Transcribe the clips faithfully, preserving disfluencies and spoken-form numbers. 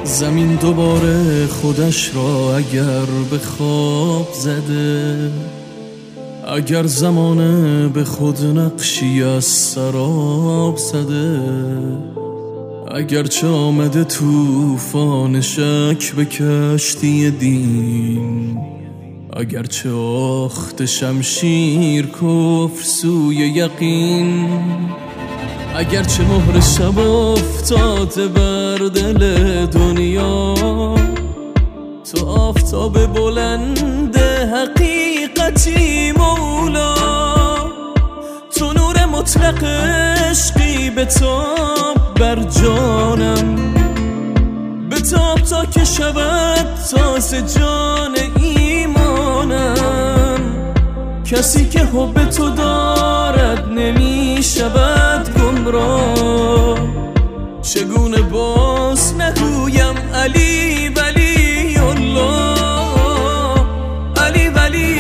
زمین دوباره خودش را اگر به خواب زده، اگر زمانه به خود نقشی از سراب زده، اگر چه آمده توفان شک به کشتی دین، اگر چه آخت شمشیر کفر سوی یقین، اگر چه مهر شب افتاده بر دل دنیا، تو آفتاب بلند حقیقتی مولا، تو نور مطلق عشقی بتاب بر جانم، بتاب تا که شود تازه جان ایمانم. کسی که حب تو دارد نمی شود گمراه، چگونه باز نگویم علی ولی الله، علی ولی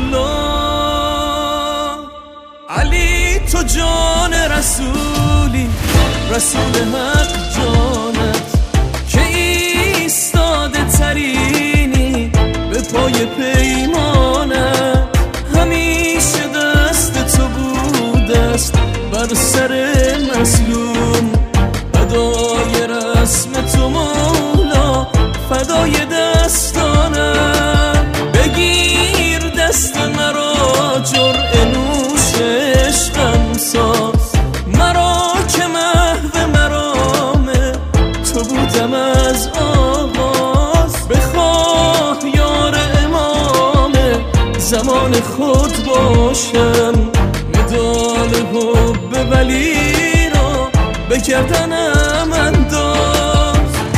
الله. علی تو جان رسولی، رسول حق جانت که ایستاده ترینی به پای پیمانت، همیشه دست تو بوده است بر سر مظلوم، فدای رسم تو مولا، فدای دستانم. بگیر دست مرا جرعه نوش عشقم ساز، مرا که محو مرام تو بودم از آغاز. بخواه یار امام زمان خود باشم، مدال حب ولی را به گردنم انداز.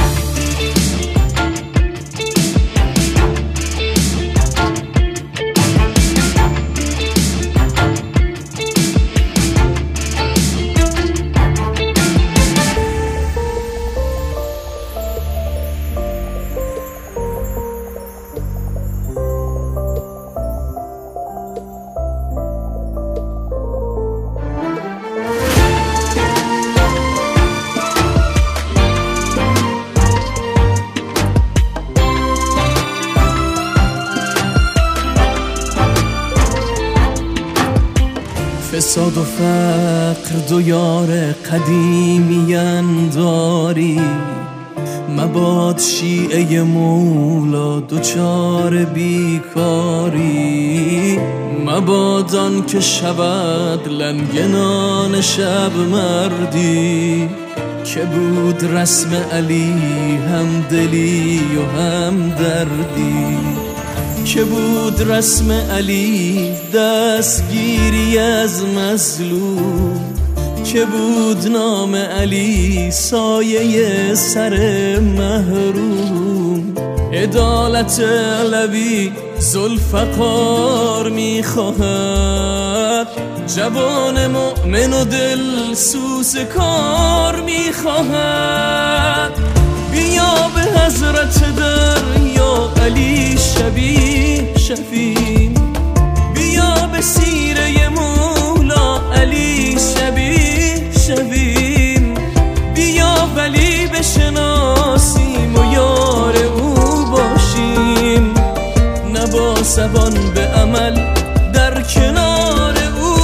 فساد و فقر دو یار قدیمی انداری، مباد شیعه مولا دوچار بیکاری، مباد آن که شود لنگنان شب مردی، که بود رسم علی هم دلی و هم دردی، که بود رسم علی دستگیری از مظلوم، که بود نام علی سایه سر محروم. عدالت علوی ذوالفقار میخواهد، جوان مؤمن و دل سوز کار میخواهد. بیا به حضرت دریا علی شبیه شفیع، بیا به سیره مولا علی شبیه شویم، بیا ولی بشناسیم و یار او باشیم، نبا زبان به عمل در کنار او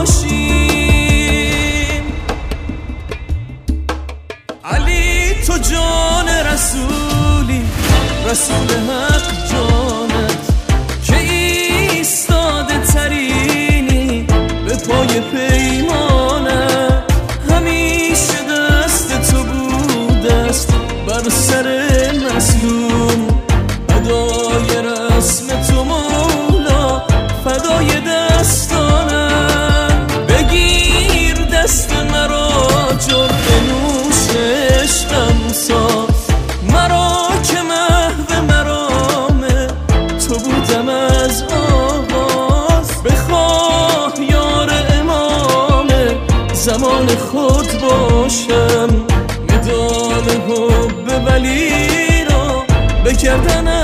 باشیم. علی تو جان رسولی، رسول حق جانت که ایستاده ترینی به پای پیمانت، همیشه دست تو بوده است بر سر مظلوم، فدای رسم تو مولا، فدای دستانم. بگیر دست مرا جرعه نوش عشقم ساز، مرا که محو مرام تو بودم از آغاز. بخواه یار امام زمان خود باشم، مدال حب ولی را به گردنم